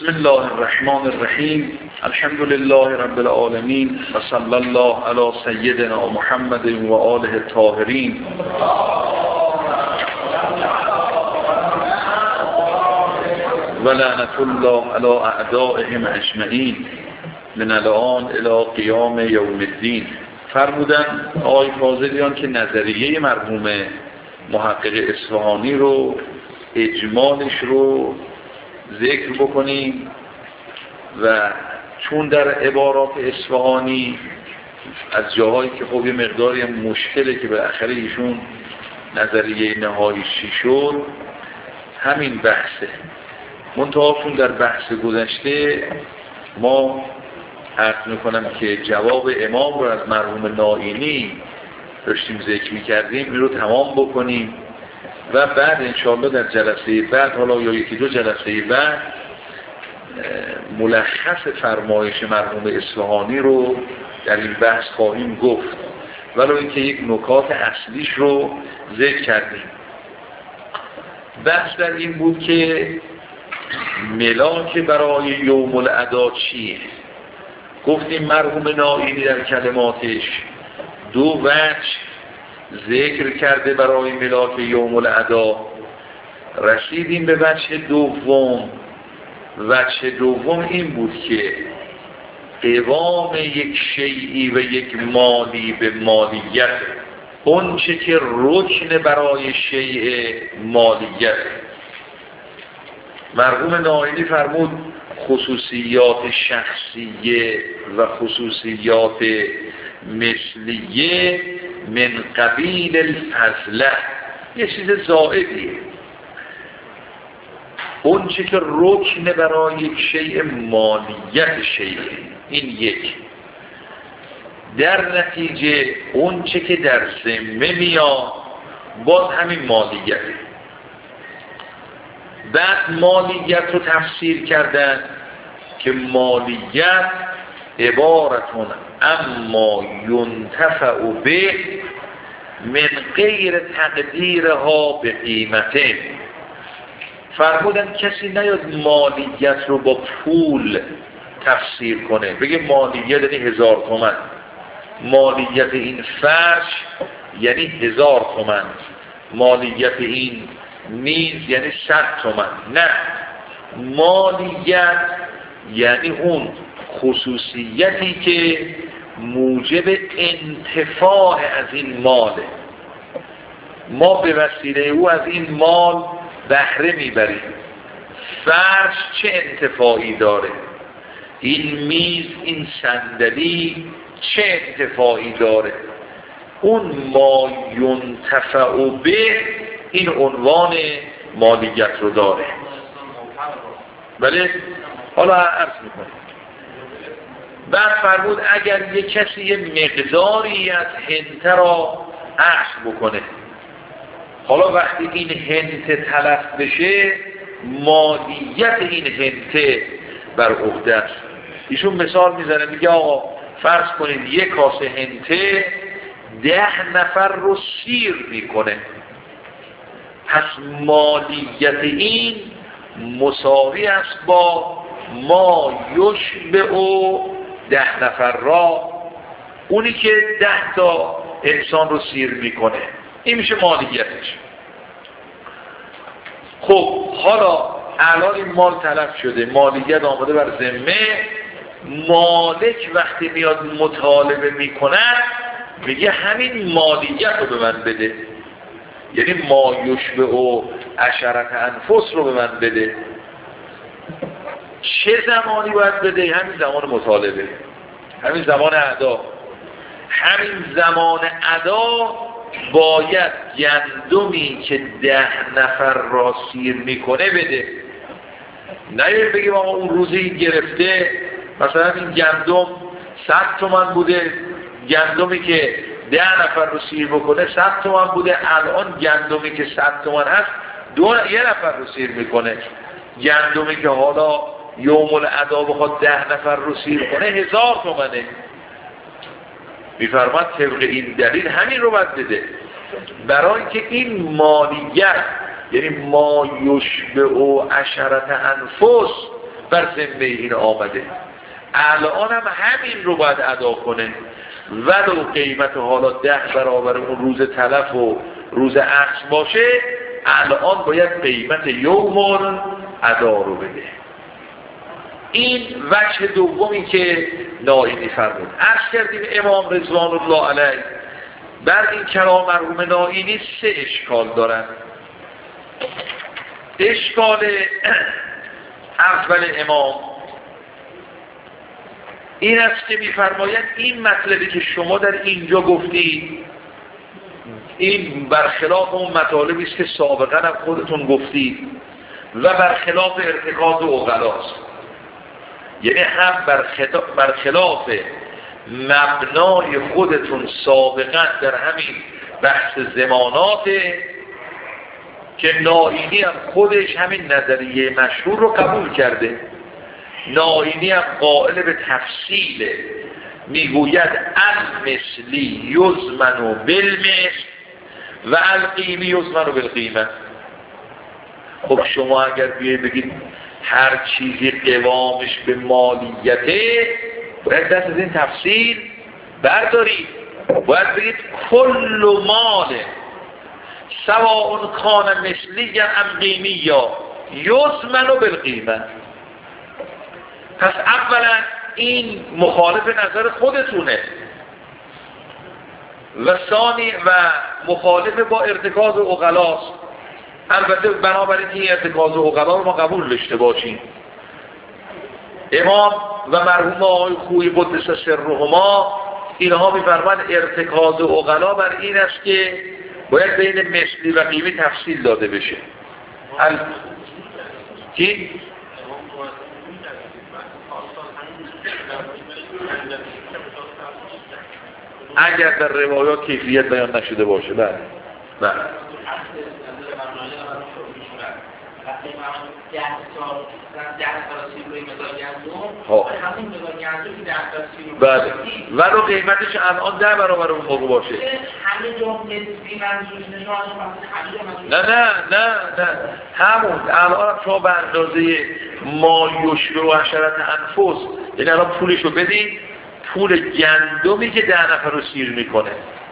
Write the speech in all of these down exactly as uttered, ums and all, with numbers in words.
بسم الله الرحمن الرحیم. الحمد لله رب العالمین و صلی الله علی سیدنا محمد و آله الطاهرین. و لعنت الله علی اعدائهم اجمعین من الان الی قیام یوم الدین. فرمودن آقای فاضلیان که نظریه مرحوم محقق اصفهانی رو اجمالش رو ذکر بکنیم و چون در عبارات اصفهانی از جاهایی که خب یه مقداری هم مشکله که بالاخره ایشون نظریه نهایی چی شد همین بحثه. منتها چون در بحث گذشته ما عرض میکنم که جواب امام رو از مرحوم نائینی داشتیم ذکر میکردیم، این رو تمام بکنیم و بعد انشاءالله در جلسه بعد حالا یا یکی دو جلسه بعد ملخص فرمایش مرحوم اصفهانی رو در این بحث خواهیم گفت، ولو اینکه یک نکات اصلیش رو ذکر کردیم. بحث در این بود که ملاک برای یوم الادا چیه؟ گفتیم مرحوم نائینی در کلماتش دو وجه ذکر کرده برای ملاک یوم الادا. رسیدیم به وجه دوم. وجه دوم این بود که قوام یک شیئی و یک مالی به مالیت، اون چه که رکن برای شیء مالیت. مرحوم نائینی فرمود خصوصیات شخصیه و خصوصیات مثلیه من قبیل الفضله، یه چیز زائدیه. اون چه که رکن برای یک شیء مالیت شیء، این یک. در نتیجه اون چه که در ذمه میاد باز همین مالیته. بعد مالیت رو تفسیر کردن که مالیت عبارتون اما ینتفع به من غیر تقدیرها به قیمته. فرمودن کسی نیاد مالیت رو با پول تفسیر کنه، بگه مالیت یعنی هزار تومن، مالیت این فرش یعنی هزار تومن، مالیت این میز یعنی صد تومن. نه، مالیت یعنی اون خصوصیتی که موجب انتفاع از این ماله. ما به وسیله او از این مال بهره میبریم. فرش چه انتفاعی داره؟ این میز، این صندلی چه انتفاعی داره؟ اون ما ینتفع به این عنوان مالیت رو داره. بله؟ حالا عرض میکنم. بعد فرمود اگر یک کسی یه مقداری از هنته را اخذ بکنه، حالا وقتی این هنته تلف بشه مالیت این هنته بر عهده است. ایشون مثال میزنه، میگه آقا فرض کنید یک کاسه هنته ده نفر رو سیر میکنه، پس مالیت این مساوی است با ما یشبع او ده نفر را، اونی که ده تا انسان رو سیر میکنه، این میشه مالیتش. خب حالا الان این مال تلف شده، مالیت آمده بر ذمه. مالک وقتی میاد مطالبه میکنه میگه همین مالیت رو به من بده، یعنی ما یشبع او عشرت انفس رو به من بده. چه زمانی باید بده؟ همین زمان مطالبه، همین زمان ادا. همین زمان ادا باید گندمی که ده نفر را سیر میکنه بده. نه بگیم آقا اون روزی گرفته مثلا این گندم صد تومن بوده، گندمی که ده نفر رو سیر بکنه صد تومن بوده، الان گندمی که صد تومن هست دو یه نفر رو سیر میکنه، گندمی که حالا یوم الادا بخواد ده نفر رو سیر کنه هزار تومنه. میفرماد طبق این دلیل همین رو باید بده، برای که این مالیت یعنی ما یشبع عشرت انفس بر ذمه این آمده، الان هم همین رو باید ادا کنه، ولو قیمت حالا ده برابر اون روز تلف و روز عکس باشه، الان باید قیمت یومون ادا رو بده. این وجه دومی که نائینی فرمود. عرض کردیم امام رضوان الله علیه بر این کلام مرحوم نائینی سه اشکال دارن. اشکال اول امام این است که می‌فرمایند این مطلبی که شما در اینجا گفتید این برخلاف اون مطالبی است که سابقا هم خودتون گفتید و برخلاف ارتکاز عقلاست. یعنی هم برخلاف مبنای خودتون سابقا در همین بحث زمانات که نائینی هم خودش همین نظریه مشهور رو قبول کرده. نائینی هم قائل به تفصیل، میگوید المثلی یزمن بالمثل و القیمی یزمن بالقیمه. خب شما اگر بیایید بگید هر چیزی قوامش به مالیته، باید دست از این تفصیل بردارید، باید بگید کل مال سواء کان مثلی یا ام قیمی یا یزمن بالقیمه. پس اولا این مخالف نظر خودتونه و ثانی و مخالف با ارتکاز عقلاست. البته بنابراین این ارتکاز عقلا رو ما قبول داشته باشیم. امام و مرحوم آقای خویی قدس سرهما اینها می‌فرمایند ارتکاز عقلا بر این است که باید بین مثلی و قیمی تفصیل داده بشه. ال... کی؟ اگر در روایات کیفیت بیان نشده باشه. بله بله بله ولو قیمتش الان ده برابر اون موقع باشه. نه نه نه نه همون الان شما به اندازه ما یشبه و عشرت انفس، یعنی الان پولشو بدید، پول گندمی که ده نفر رو سیر میکنه،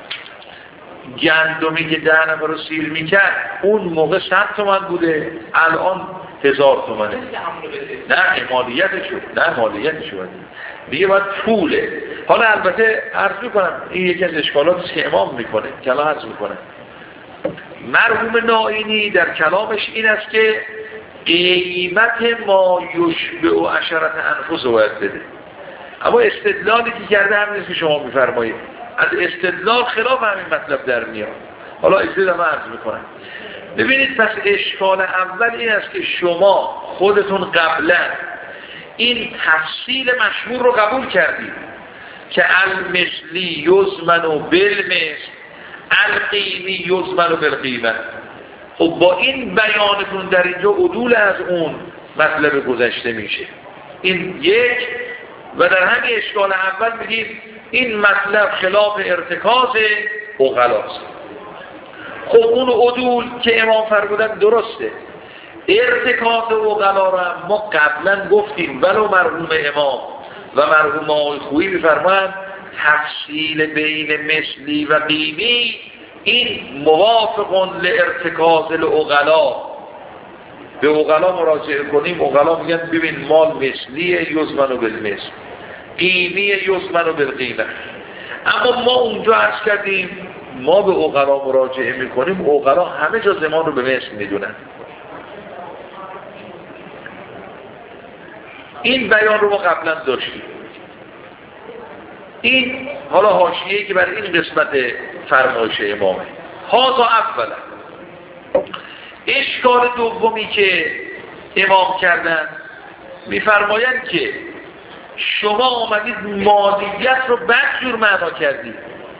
گندمی که ده نفر رو سیر میکرد اون موقع صد تومن بوده، الان هزار تومنه. نه مالیتشو نه مالیتشو دیگه باید پوله. حالا البته عرض میکنم این یکی از اشکالاتی است که امام میکنه، کلام عرض میکنه. مرحوم نائینی در کلامش این است که قیمت ما یشبه و عشرت انفس رو باید بده، اما استدلالی که کرده همین است که شما میفرمایید. از استدلال خلاف همین مطلب در میاد. حالا اجازه من عرض میکنم. ببینید پس اشکال اول این است که شما خودتون قبلا این تفصیل مشهور رو قبول کردید که المثلی یزمن بالمثل القیمی یزمن بالقیمه. خب با این بیانتون در اینجا عدول از اون مطلب گذشته میشه. این یک. و در همین اشکال اول میگیم این مطلب خلاف ارتکاز عقلاست. خب اون عدول که امام فرمودن درسته. ارتکاز عقلا رو هم ما قبلا گفتیم، ولو مرحوم امام و مرحوم آقای خویی میفرمایند تفصیل بین مثلی و قیمی این موافق لارتکاز العقلا. به عقلا مراجعه کنیم، عقلا میگن ببین مال مثلیه یزمن بالمثل، قیمی یزمن بالقیمه. اما ما اونجا عرض کردیم ما به عقلا مراجعه میکنیم، عقلا همه جا زمان رو به مثل میدونن. این بیان رو ما قبلا داشتیم. این حالا حاشیه‌ای که برای این قسمت فرمایش امامه. هذا اولا. اشکال دومی که امام کردن میفرمایند که شما آمدید مالیت رو بدجور معنا کردید.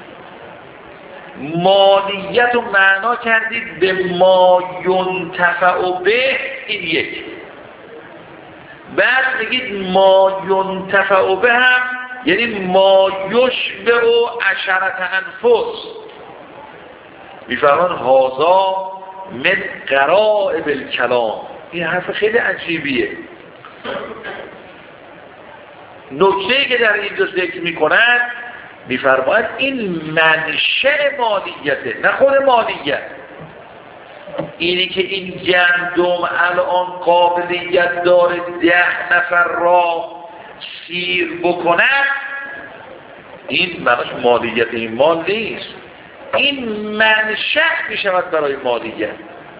مالیت رو معنا کردید به ما ینتفع به، این یک. بعد میگید ما ینتفع به هم یعنی ما یشبه و عشرت انفس. میفرمان هازا من قرائب الکلام. این حرف خیلی عجیبیه. نکته‌ای که در اینجا ذکر میکنن میفرماید این منشأ مالیته، نه خود مالیت. اینی که این گندم الان قابلیت داره ده نفر را سیر بکنن، این معناش مالیت این مال نیست، این منشأ میشود برای مالیت،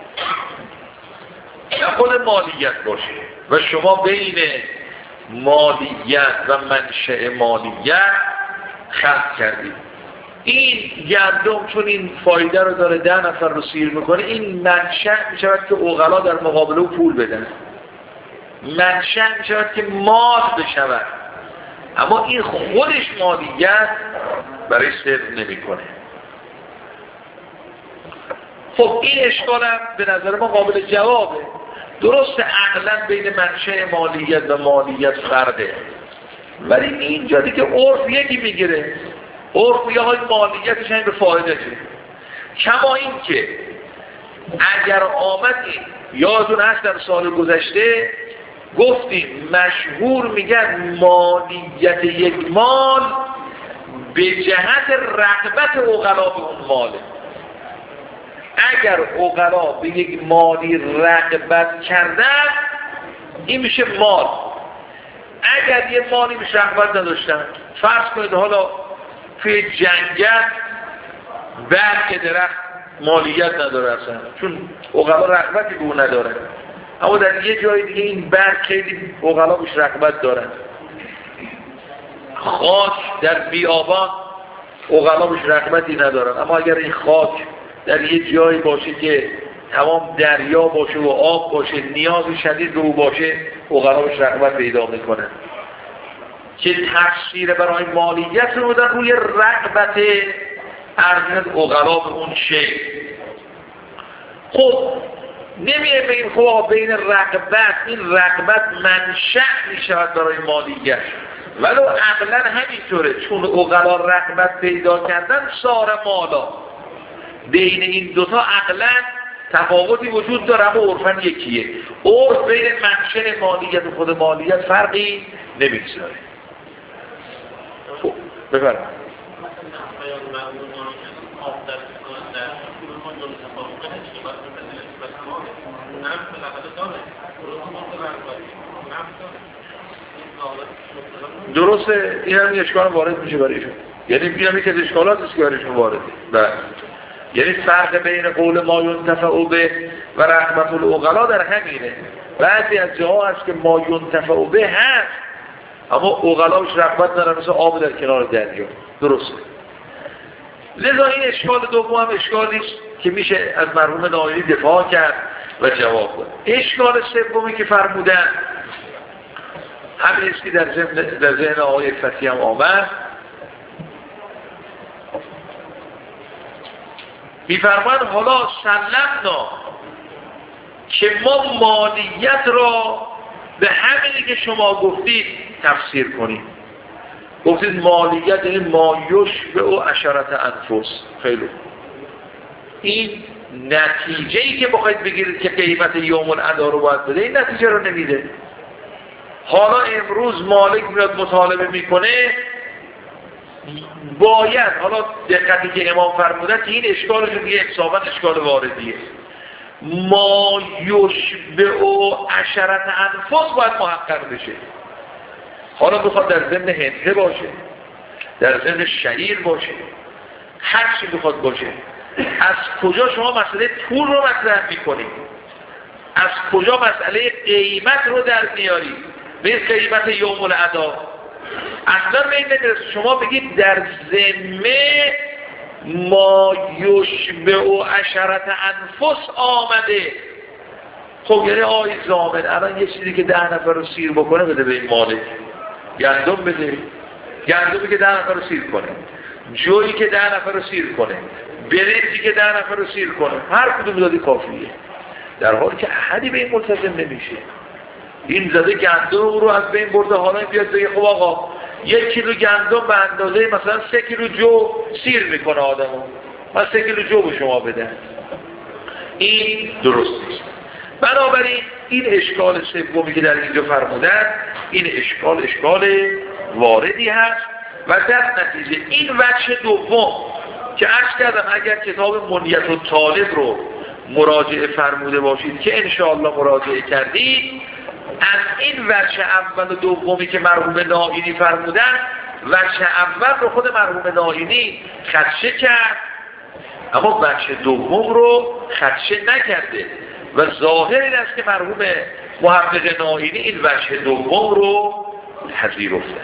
نه خود مالیت باشه. و شما بین مالیت و منشأ مالیت خلط کردید. این گندم چون این فایده رو داره ده نفر رو سیر میکنه، این منشأ میشود که عقلا در مقابل او پول بدن، منشأ میشود که مال بشود، اما این خودش مالیت برای صرف نمیکنه. خب این اشکال هم به نظر ما قابل جوابه. درسته عقلا بین منشأ مالیت و مالیت فرده، ولی اینجا دیگه عرف یکی میگیره. عرف میگه های مالیتش همین به فایده چه. کما این که اگر آمدیم یادون هست در سال گذشته گفتیم مشهور میگن مالیت یک مال به جهت رغبت عقلا به اون ماله. اگر عقلا به یک مالی رغبت کردن این میشه مال. اگر یه مالی میشه رغبت نداشتن، فرض کنید حالا توی جنگل برگ درخت مالیت نداره اصلا، چون عقلا رغبتی به اون نداره، اما در یه جای دیگه این برگ خیلی عقلا بهش رغبت دارن. خاک در بیابان عقلا بهش رغبتی ندارن، اما اگر این خاک در یه جایی باشه که تمام دریا باشه و آب باشه، نیاز شدید به او باشه، عقلا بهش رغبت پیدا میکنن. که تفسیر برای مالیت رو بودن روی رغبت ارزش عقلا به اون شی. خب نمیه به این خب بین رغبت، این رغبت منشأ میشود برای مالیت، ولو عقلا همینطوره، چون عقلا رغبت پیدا کردن سار مالا. بین این دوتا عقلا تفاوتی وجود داره اما عرفاً یکیه. عرف بین منشأ مالیت و خود مالیت فرقی نمیگذاره. خب بفرمایید. درسته، این هم اشکال وارد میشه برایشون، یعنی این هم که اشکالات است که برایشون وارده. بله، یعنی فرق بین قول ما ینتفع به و رغبت العقلا در همینه. بعضی از جاها هست که ما ینتفع به هست اما عقلاش رغبت ندارن، مثل آب در کنار دریا. درسته. لذا این اشکال دوم هم اشکالی است که میشه از مرحوم نایلی دفاع کرد و جواب داد. اشکال سومی که فرمودن همین است که در ذهن در ذهن آقای فتحی هم آمد. میفرماید حالا سلمنا که ما مالیت را به همینی که شما گفتید تفسیر کنیم. گفتید مالیت این مایوش به او عشرت انفس. خیلی این نتیجه‌ای که بخواید بگیرید که قیمت یوم الادا رو باید بده، این نتیجه رو نمیده. حالا امروز مالک میاد مطالبه میکنه، باید حالا دقتی که امام فرمودن که این اشکالش دیگه حساباً اشکال واردیه، ما یشبع عشرت انفس باید محقق بشه. حالا بخواد در ضمن هنده باشه، در ضمن شعیر باشه، هر چی بخواد باشه. از کجا شما مسئله پول رو مطرح میکنید؟ از کجا مسئله قیمت رو در میارید؟ به قیمت یوم الادا اصلا به این نمیرسه. شما بگید در ذمه ما یشبع عشرت انفس آمده. خب یعنی آی زامن الان یه چیزی که ده نفر رو سیر بکنه بده به این مالک، گندم بده، گندمی که ده نفر رو سیر کنه، جویی که ده نفر رو سیر کنه، برنجی که ده نفر رو سیر کنه، هر کدوم دادی کافیه، در حالی که احدی به این ملتزم نمیشه. این زده گندم رو از بین برده، حالا بیاد بگه خب آقا یک کیلو گندم به اندازه مثلا سه کیلو جو سیر میکنه آدمو، من سه کیلو جو به شما بدن. این درست نیست. بنابراین این اشکال سومی که در اینجا فرمودن این اشکال اشکال واردی هست و در نتیجه این وجه دوم که عرض کردم اگر کتاب منیت الطالب رو مراجعه فرموده باشید که انشاءالله مراجعه کردید از این وجه اول و دومی که مرحوم نائینی فرمودن وجه اول رو خود مرحوم نائینی خدشه کرد اما وجه دوم رو خدشه نکرده و ظاهر این است که مرحوم محقق نائینی این وجه دوم رو پذیرفته.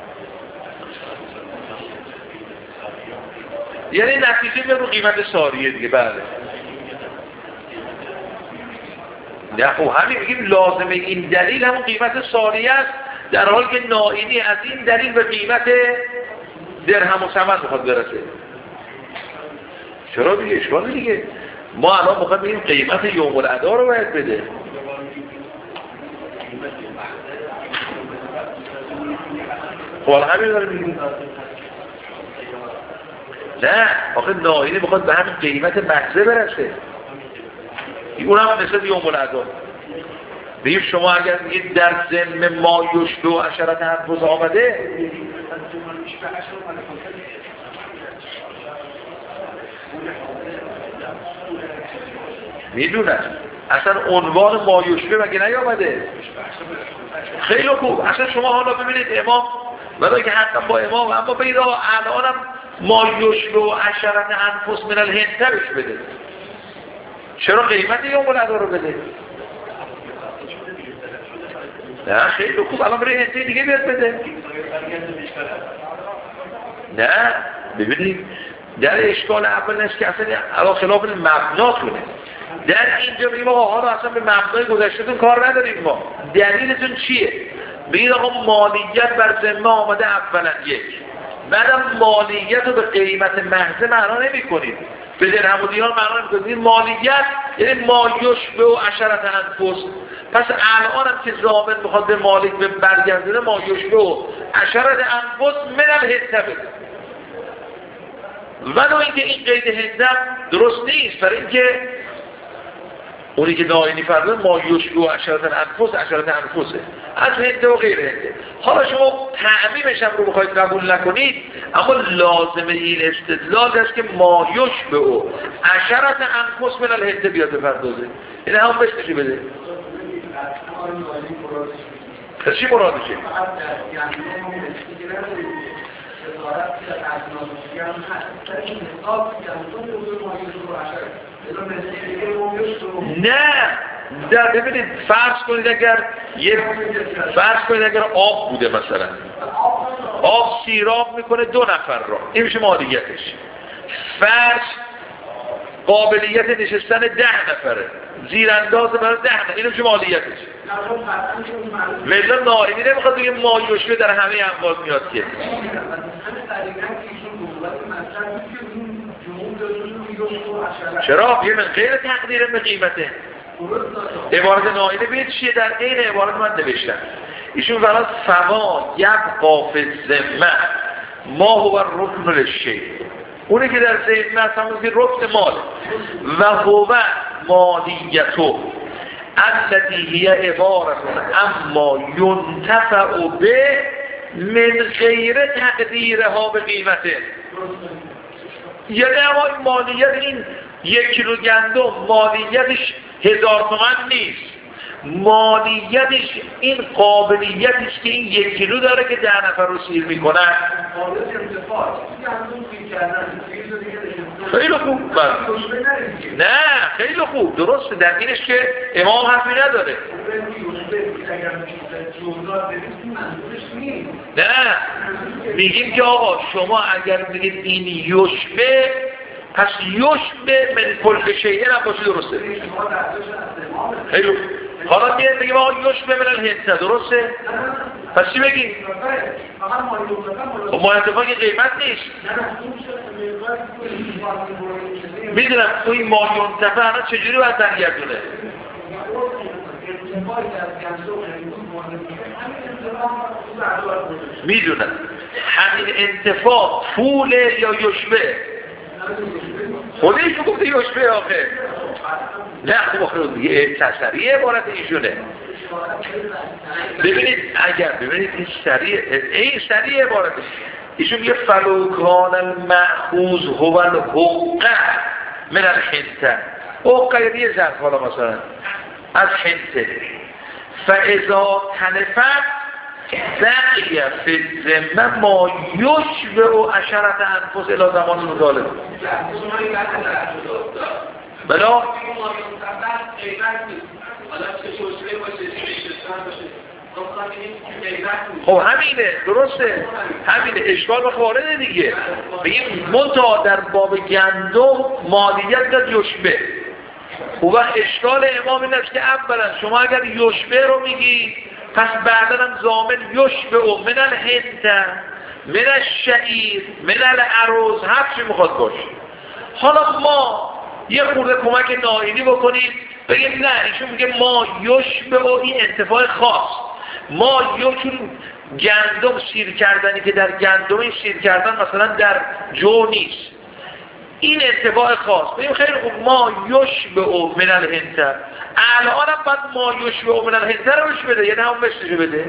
یعنی نتیجه به رو قیمت ساریه دیگه. بله نه خب همین میگیم لازمه این دلیل همون قیمت ساریه است در حالی که نائینی از این دلیل به قیمت درهم و ثمن میخواد برسه. چرا دیگه اشکال دیگه ما الان میخوایم بگیم قیمت یوم الادا رو باید بده. خب همین داره میگیم نه آخه نائینی میخواد به همین قیمت محضه برسه. اون هم مثل یوم الادا بگیم شما اگر میگید در ضمن ما یشبه و عشرت انفس آمده میدونن اصلا عنوان ما یشبه مگه نیامده. خیلی خوب اصلا شما حالا ببینید امام برای که حتی با امام اما بگید الانم ما یشبه و عشرت انفس من الهند بده. چرا قیمت یوم الادا رو بده؟ نه خیلی خوب الان برای هنده دیگه بیاد بده. نه ببینید در اشکال اول نیست که اصلا علا خلاف مبناتونه. در اینجا بگیم آقا حالا اصلا به مبنای گذشتهتون کار نداریم ما دلیلتون چیه؟ بگید آقا مالیت بر ذمه آمده اولا یک بعدم مالیت رو به قیمت محض معنا نمی کنید به درهم و دینار معنا نمی کنید. مالیت یعنی ما یشبه و عشرت انفس. پس الان هم که ضامن میخواد به مالک به برگردونه ما یشبه و عشرت انفس من الهند بده. ولو اینکه این قید هندم درست نیست برای اینکه اونی که نائینی فرمود ما یشبه و عشرت انفس عشرت انفسه از هنده و غیر هنده. حالا شما تعمیمش هم رو بخواید قبول نکنید اما لازمه این استدلال است که ما یشبه و عشرت انفس من الهنده بیاد بپردازه. این هم بشتشی بده. پس چی مرادشه؟ نه در ببینید فرض کنید اگر یه فرض کنید اگر آب بوده مثلا آب سیراب میکنه دو نفر را این میشه مالیتش. فرض قابلیت نشستن ده نفره زیرانداز برای ده نفر این میشه مالیتش. مثلا نائینی نمیخواد بگه ما یشبه در همه اموال میاد که چرا؟ یه من غیر تقدیر به قیمته. عبارت نائینی بید چیه در غیر عبارت من نوشتن ایشون فراد فما یبقا فی الذمه ما هو الرکن للشیء اونی که در ذمه هست همون که رکن مال و هو مالیتو التي هی عبارت اما ینتفع به من غیر تقدیرها به قیمته. یعنی اما این مالیت این یک کیلو گندم مالیتش هزار تومن نیست مالیتش این قابلیتش که این یک کیلو داره که ده نفر رو سیر میکنن. خیلی خوب نه خیلی خوب درسته در اینش که امام حرفی نداره. نه میگیم که آقا شما اگر بگید این یشبه پس یشبه من کل شیء هم باشه درسته. خیلی حالا میگه بگیم آقا یشبه من الهند درسته پس چی بگیم؟ ما اتفاق قیمت نیست میدونم تو این ما ینتفع الان چجوری باید برگردونه؟ میدونم همین انتفاع پوله یا یشبه خودش رو گفته یشبه آخه نه خب دیگه تسریع عبارت ایشونه. ببینید اگر ببینید این سریع این سریع عبارت ایشون میگه فلوکان المأخوذ هو الحقه من الحنته، حقه یه ظرف حالا مثلا از حنته فاذا تلفت بقیه فی الذمه ما یشبه و عشرت انفس الى زمان مطالبه. بلا خب همینه، درسته، همینه، اشکال وارده دیگه. بگیم منتها در باب گندم مالیت داد یشبه. و اشکال امام این است که اولا شما اگر یشبه رو میگی پس بعدا هم ضامن یشبه و من الهنته من الشعیر من الارز هر چی میخواد باشه. حالا ما یه خورده کمک نائینی بکنیم بگیم نه ایشون میگه ما یشبه و این انتفاع خاص، ما یکون گندم سیر کردنی که در گندم این سیر کردن مثلا در جو نیست، این انتفاع خاص. بگیم خیلی خوب ما یشبه و من الهنته، الان هم باید ما یشبه و من الهنته رو بشه بده، یعنی هم مثلشو بده.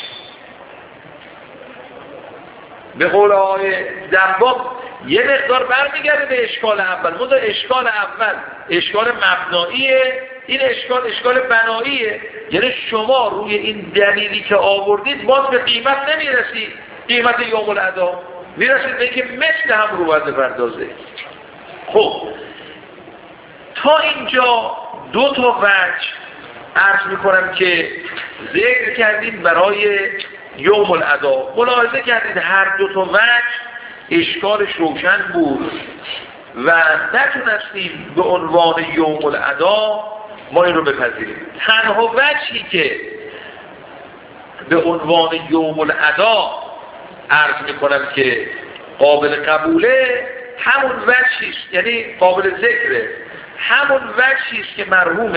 به قول آقای دنباب یه مقدار برمیگرده به اشکال اول، منذ اشکال اول اشکال مبناییه، این اشکال اشکال بناییه، یعنی شما روی این دلیلی که آوردید باز به قیمت نمیرسید، قیمت یوم الادا میرسید به اینکه مثل هم رو باید بپردازه. خب تا اینجا دو تا وجه عرض میکنم که ذکر کردیم برای یوم الادا. ملاحظه کردید هر دو تا وجه اشکالش روشن بود و نتونستیم به عنوان یوم الادا ما این رو بپذیریم. تنها وجهی که به عنوان یوم الادا عرض میکنم که قابل قبوله همون وجهیست، یعنی قابل ذکره، همون وجهیست که مرحوم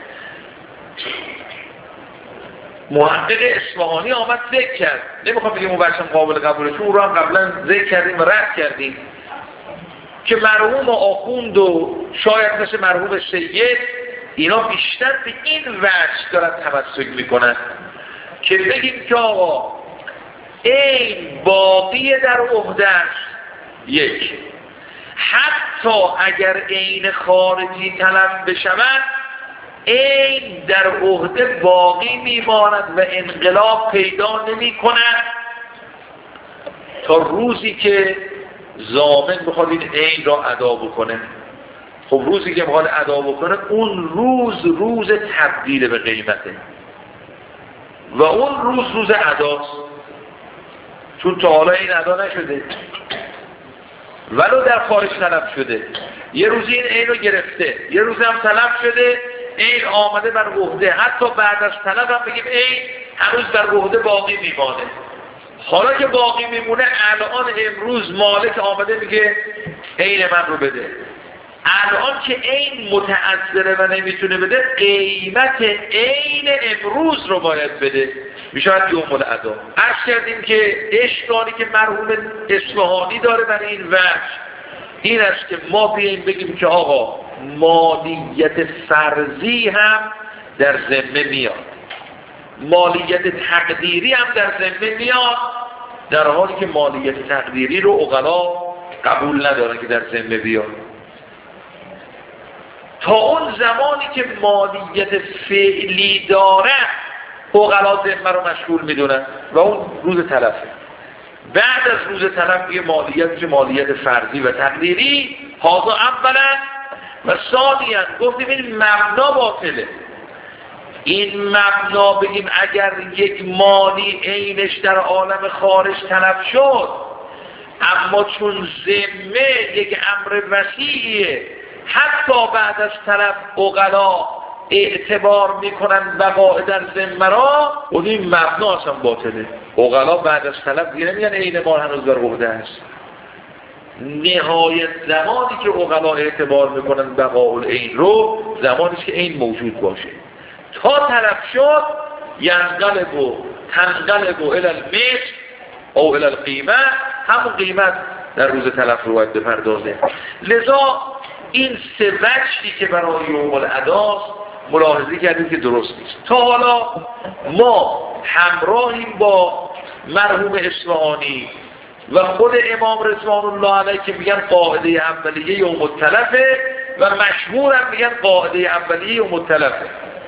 محقق اصفهانی آمد ذکر کرد. نمیخوام بگیم اون وجه قابل قبوله چون اون رو هم قبلا ذکر کردیم و رد کردیم که مرحوم آخوند و شاید مثل مرحوم سید اینا بیشتر به این وجه دارن تمسک میکنن که بگیم که آقا این باقی در عهده است، یک، حتی اگر عین خارجی طلب بشود این در عهده باقی میماند و انقلاب پیدا نمی کند تا روزی که ضامن بخواد این عین را ادا بکنه. خب روزی که بخواد ادا بکنه اون روز روز تبدیل به قیمته و اون روز روز اداست، چون تا حالا این ادا نشده ولو در خارج طلب شده، یه روزی این عین رو گرفته، یه روزی هم طلب شده این آمده بر عهده، حتی بعد از طلب هم بگیم این هنوز بر عهده باقی میمانه. حالا که باقی میمونه الان امروز مالک آمده میگه عین من رو بده، الان که این متعذره و نمیتونه بده قیمت عین امروز رو باید بده، میشود یوم الادا. عرض کردیم که اشکالی که مرحوم اصفهانی داره برای این وجه این است که ما بیاییم بگیم که آقا مالیت فرضی هم در ذمه میاد، مالیت تقدیری هم در ذمه میاد، در حالی که مالیت تقدیری رو عقلا قبول ندارن که در ذمه بیاد. تا اون زمانی که مالیت فعلی داره عقلا ذمه رو مشغول میدونن و اون روز تلفه. بعد از روز تلف یه مالیت مالیت فرضی و تقدیری، هازا اولا و ثانیا گفتیم این مبنا باطله. این مبنا بگیم اگر یک مالی عینش در عالم خارج تلف شد اما چون ذمه یک امر وسیعیه حتی بعد از طلب عقلا اعتبار میکنن وقاع در ذمه را، اون این مبنا اصلا باطله. عقلا بعد از طلب دیگه نمیگن عین ما هنوز در عهده است. نهایت زمانی که عقلا اعتبار میکنن وقاع العین رو زمانی که عین موجود باشه. تا طلب شد ینقلب و تنقلب و الی المثل او الی القیمه، همون قیمت در روز تلف رو باید بپردازه. لذا این سه وجهی که برای یوم الاداست ملاحظه کردیم که درست نیست. تا حالا ما همراهیم با مرحوم اصفهانی و خود امام رضوان الله علیه که میگن قاعده اولیه یوم التلفه و مشهور هم میگن قاعده اولیه یوم التلفه.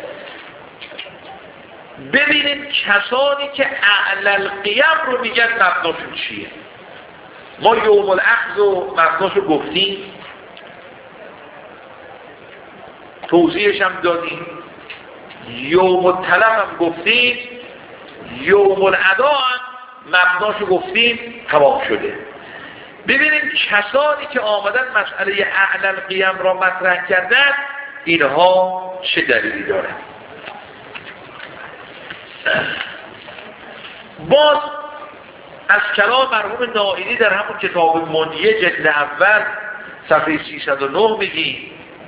ببینید کسانی که اعلی القیم رو میگن مبناشون چیه. ما یوم الاخذ و مبناشو گفتیم، توضیحش هم دادیم، یوم التلف هم گفتیم، یوم الادا هم مبناشو گفتیم، تمام شده. ببینیم کسانی که آمدن مسئله اعلی القیم را مطرح کردن اینها چه دلیلی دارن. باز از کلام مرحوم نائینی در همون کتاب منیه جلد اول صفحه سیصد و نه میگیم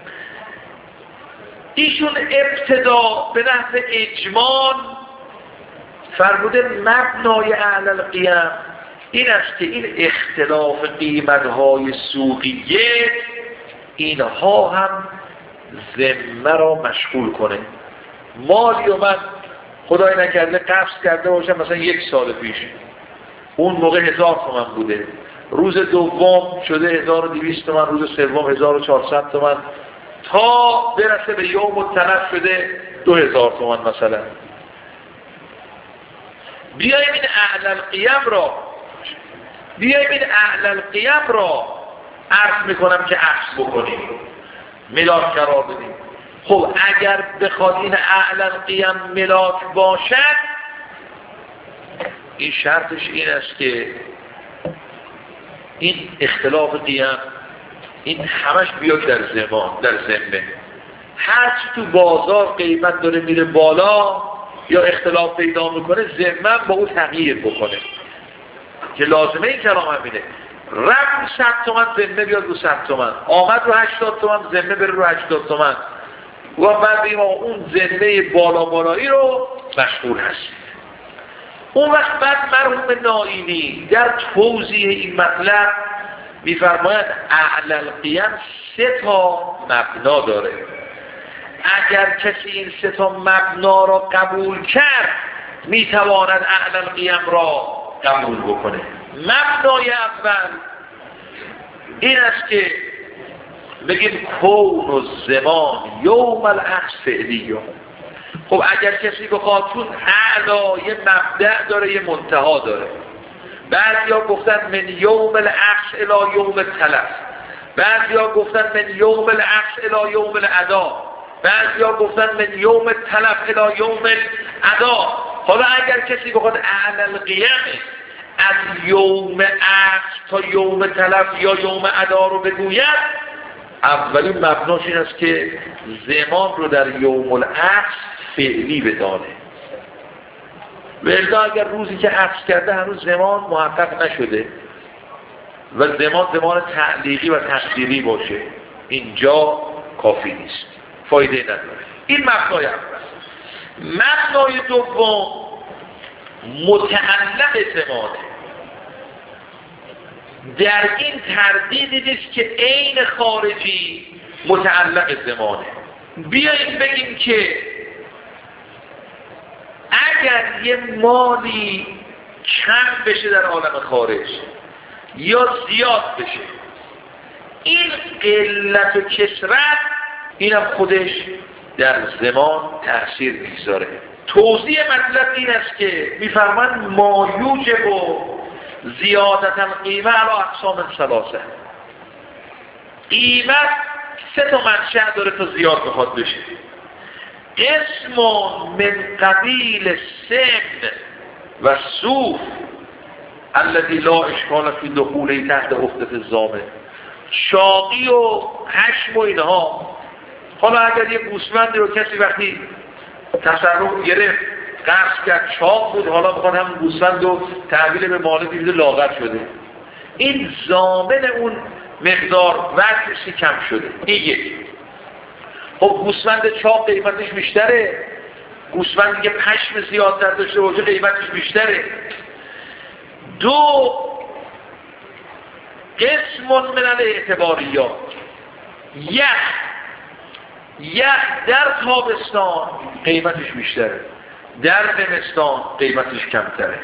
ایشون ابتدا به نحو اجمال فرموده مبنای اعلی القیم این است که این اختلاف قیمت‌های سوقیه اینها هم ذمه را مشغول کنه. مالی و من خدای نکرده قبض کرده باشم مثلا یک سال پیش، اون موقع هزار تومن بوده، روز دوم شده هزار و دویست تومن، روز سوم هزار و چهارصد تومن، تا برسه به یوم التلف شده دو هزار تومن مثلا. بیاییم این اعلی القیم را بیاییم این اعلی القیم را عرض میکنم که عکس بکنیم، ملاک قرار بدیم. خب اگر بخواد این اعلی القیم ملاک باشد این شرطش این است که این اختلاف قیم این همش بیاد در زمان در ذمه. هرچی تو بازار قیمت داره میره بالا یا اختلاف پیدا میکنه ذمه با او تغییر بکنه که لازمه این کلام همینه. رفت صد تومن ذمه بیاد رو صد تومن، آمد رو هشتاد تومن ذمه بره رو هشتاد تومن و بعد ما اون ذمه بالا بالایی رو مشغول هستیم. اون وقت بعد مرحوم نائینی در توضیح این مطلب میفرماید اعلی القیم سه تا مبنا داره. اگر کسی این سه تا مبنا را قبول کرد میتواند اعلی القیم را قبول بکنه. مبنای اول این است که بگیم کون و زمان یوم الاخذ فعلی. خب اگر کسی بخواد چون اعلا یه مبدأ داره یه منتها داره، بعضیا گفتن من یوم الاخذ الی یوم التلف، بعضیا گفتن من یوم الاخذ الی یوم الادا، بعضیا گفتن من یوم التلف الی یوم الادا. حالا اگر کسی بخواد اعلی القیم از یوم اخذ تا یوم تلف یا یوم ادا رو بگوید، اولین مبناش این است که زمان رو در یوم الاخذ فعلی بدانه. ولذا اگر روزی که عکس کرده هنوز زمان محقق نشده و زمان زمان تعلیقی و تقدیری باشه، اینجا کافی نیست، فایده نداره. این مبنای اول. مبنای دوم متعلق زمانه. در این تردیدی نیست که عین خارجی متعلق زمانه. بیاییم بگیم که اگر یه مالی کم بشه در عالم خارج یا زیاد بشه، این قلت و کثرت اینم خودش در زمان تأثیر میگذاره. توضیح مطلب این است که میفرمان ما یوجب و زیادت القیمه علی اقسام ثلاثه. قیمت سه تا منشأ داره تا زیاد بخواد بشه. اسم من قبیل سن و صوف الذی لا اشکال فی دخوله تحت عهدة الضامن. شاقی و حشم و اینها. حالا اگر یه گوسفندی رو کسی وقتی تصرف گرفت قرض کرد چاق بود، حالا بخواد هم گوسفند رو تحویل به مالک دیده لاغر شده، این ضامن اون مقدار وزنش کم شده. این یک. خب گوسفند چاق قیمتش بیشتره، گوسفندی که پشم زیادتر داشته باشه قیمتش بیشتره. دو، قسم من الاعتباریات. یخ یخ در تابستان قیمتش بیشتره، در زمستان قیمتش کمتره.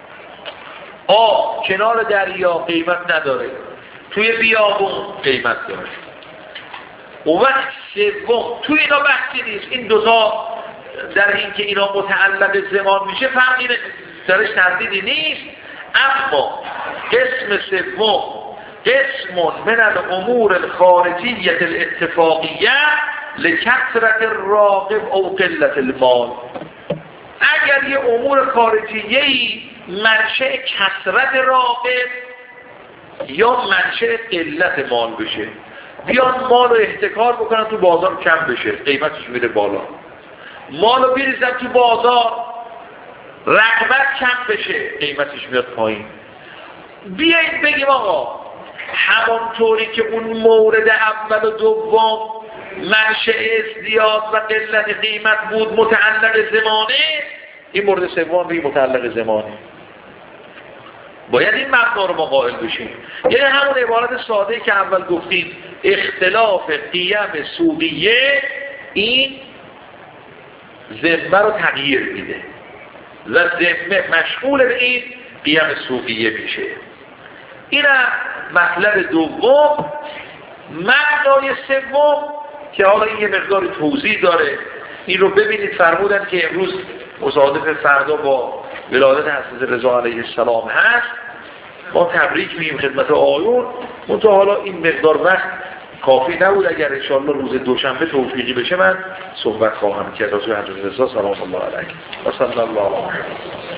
آب کنار دریا قیمت نداره، توی بیابون قیمت داره. و وقت سوم توی اینا بحثی نیست، این دوتا در این که اینا متعلق زمان میشه فرقی درش تردیدی نیست. اما قسم سوم قسم من الامور الخارجیه الاتفاقیه لکثرت الراغب او قلت المال. اگر یه امور خارجیه‌ای منشأ کثرت راغب یا منشأ قلت مال بشه، بیان مال رو احتکار بکنن تو بازار کم بشه، قیمتش میره بالا. مال رو بریزن تو بازار رغبت کم بشه، قیمتش میاد پایین. بیایید بگیم آقا همانطوری که اون مورد اول و دوم منشأ ازدیاد و قلت قیمت بود متعلق زمانه، این مورد سوم به متعلق زمانه. باید این مبنا رو ما قائل بشیم. یعنی همون عبارت ساده که اول گفتیم اختلاف قیم سوقیه این ذمه رو تغییر میده و ذمه مشغول به این قیم سوقیه میشه. این مطلب دوم. معنای سوم که حالا این یه مقدار توضیح داره، این رو ببینید. فرمودن که امروز مصادف فردا با ولادت حضرت رضا علیه السلام هست، ما تبریک میگیم خدمت آیون. منتها حالا این مقدار وقت کافی نبود، اگر انشاءالله روز دوشنبه توفیقی بشه من صحبت خواهم کرد. حضرت رضا سلام الله علیه و صلی الله علیه